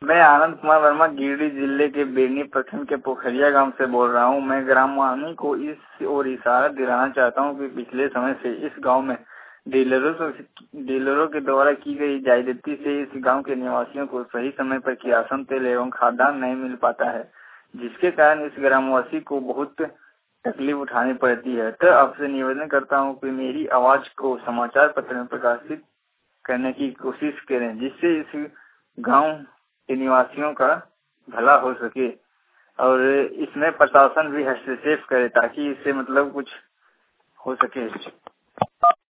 मैं आनंद कुमार वर्मा गिरिडीह जिले के बेनी प्रखंड के पोखरिया गांव से बोल रहा हूं। मैं ग्राम वाणी को इस ओर इशारा दिलाना चाहता हूं कि पिछले समय से इस गांव में डीलरों के द्वारा की गई ज्यादती से इस गांव के निवासियों को सही समय पर किरासन तेल एवं खाद्यान्न नहीं मिल पाता है, जिसके कारण इस ग्रामवासी को बहुत तकलीफ उठानी पड़ती है। तो आपसे निवेदन करता हूं कि मेरी आवाज को समाचार पत्र में प्रकाशित करने की कोशिश करें, जिससे इस गांव के निवासियों का भला हो सके और इसमें प्रशासन भी हस्तक्षेप करे ताकि इससे कुछ हो सके।